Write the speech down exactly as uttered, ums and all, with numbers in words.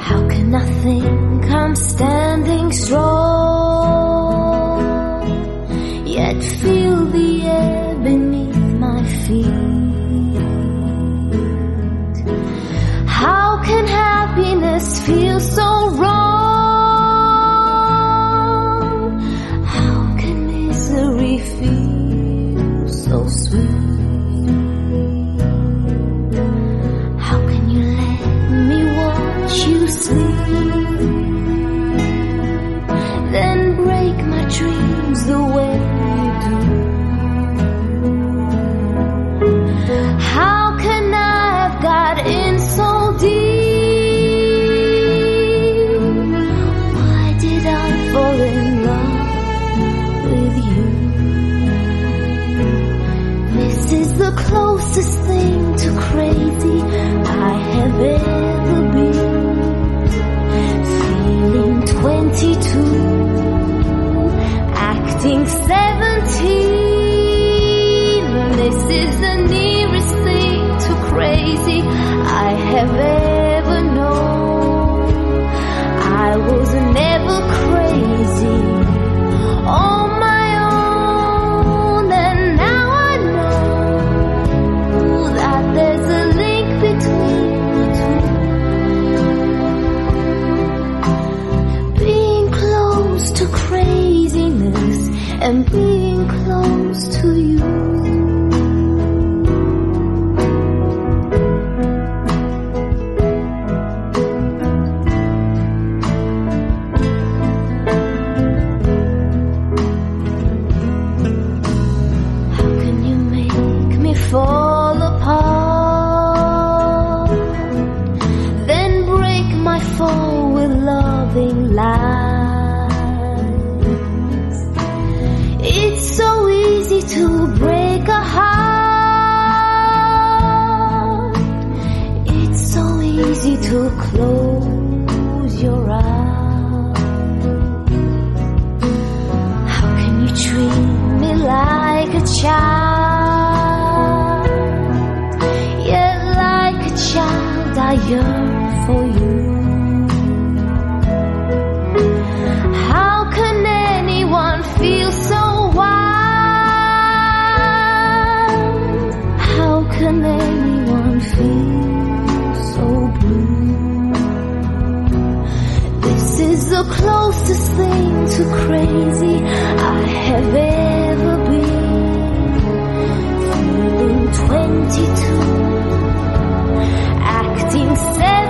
How can I think I'm standing strong, yet feel the air beneath my feet? How can happiness feel so wrong? How can misery feel so sweet? You sleep, then break my dreams the way you do. How can I have got in so deep? Why did I fall in love with you? This is the closest thing to crazy I have ever been. twenty-two, acting seventeen. This is the nearest thing to crazy I have ever known. I was never crazy on my own, and now I know that there's a link between the two. To craziness and being close to you. How can you make me fall apart, then break my fall with loving lies? To break a heart, it's so easy to close your eyes. How can you treat me like a child, yet like a child I yearn for you? How can anyone feel so wild? Can anyone feel so blue? This is the closest thing to crazy I have ever been. Feeling twenty-two, acting seven.